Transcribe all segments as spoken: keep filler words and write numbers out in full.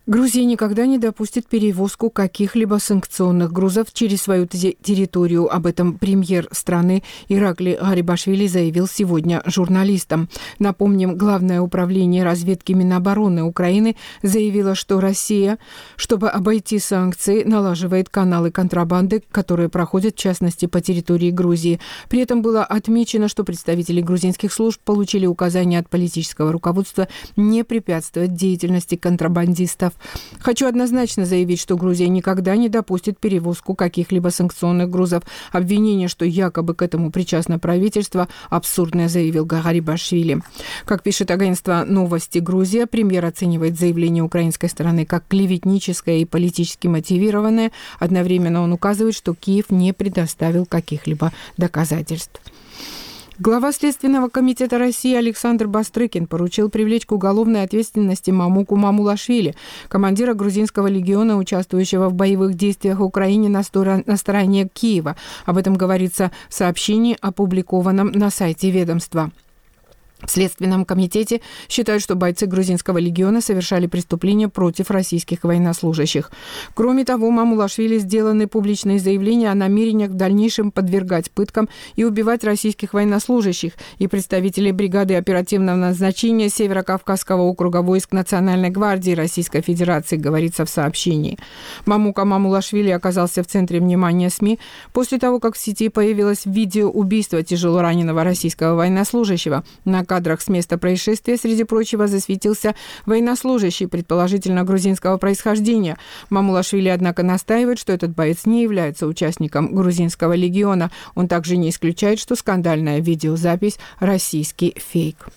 Грузия никогда не допустит перевозку каких-либо санкционных грузов через свою территорию. Об этом премьер страны Иракли Гарибашвили заявил сегодня журналистам. Напомним, Главное управление разведки Минобороны Украины заявило, что Россия, чтобы обойти санкции, налаживает каналы контрабанды, которые проходят, в частности, по территории Грузии. При этом было отмечено, что представители грузинских служб получили указания от политического руководства не препятствовать деятельности контрабандистов. Хочу однозначно заявить, что Грузия никогда не допустит перевозку каких-либо санкционных грузов. Обвинение, что якобы к этому причастно правительство, абсурдное, заявил Гарибашвили. Как пишет агентство «Новости Грузия», премьер оценивает заявление украинской стороны как клеветническое и политически мотивированное. Одновременно он указывает, что Киев не предоставил каких-либо доказательств. Глава Следственного комитета России Александр Бастрыкин поручил привлечь к уголовной ответственности Мамуку Мамулашвили, командира грузинского легиона, участвующего в боевых действиях в Украине на стороне Киева. Об этом говорится в сообщении, опубликованном на сайте ведомства. В Следственном комитете считают, что бойцы грузинского легиона совершали преступления против российских военнослужащих. Кроме того, Мамулашвили сделаны публичные заявления о намерениях в дальнейшем подвергать пыткам и убивать российских военнослужащих и представителей бригады оперативного назначения Северо-Кавказского округа войск Национальной гвардии Российской Федерации, говорится в сообщении. Мамука Мамулашвили оказался в центре внимания СМИ после того, как в сети появилось видео убийства тяжелораненого российского военнослужащего. На кадрах с места происшествия, среди прочего, засветился военнослужащий, предположительно грузинского происхождения. Мамулашвили, однако, настаивает, что этот боец не является участником грузинского легиона. Он также не исключает, что скандальная видеозапись – российский фейк.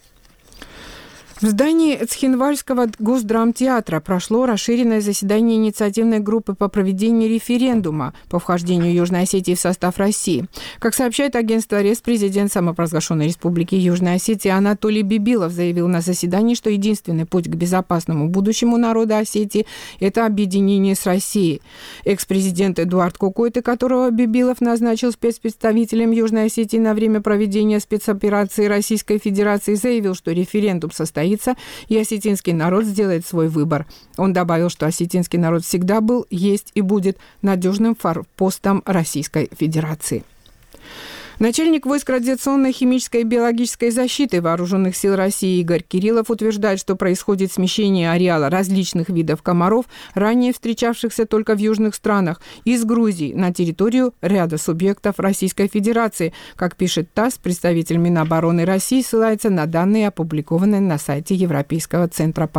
В здании Цхинвальского госдрамтеатра прошло расширенное заседание инициативной группы по проведению референдума по вхождению Южной Осетии в состав России. Как сообщает агентство РЕС, президент самопровозглашенной республики Южной Осетии Анатолий Бибилов заявил на заседании, что единственный путь к безопасному будущему народа Осетии – это объединение с Россией. Экс-президент Эдуард Кокойты, которого Бибилов назначил спецпредставителем Южной Осетии на время проведения спецоперации Российской Федерации, заявил, что референдум состоится и осетинский народ сделает свой выбор. Он добавил, что осетинский народ всегда был, есть и будет надежным форпостом Российской Федерации. Начальник войск радиационной, химической и биологической защиты Вооруженных сил России Игорь Кириллов утверждает, что происходит смещение ареала различных видов комаров, ранее встречавшихся только в южных странах, из Грузии на территорию ряда субъектов Российской Федерации. Как пишет ТАСС, представитель Минобороны России ссылается на данные, опубликованные на сайте Европейского центра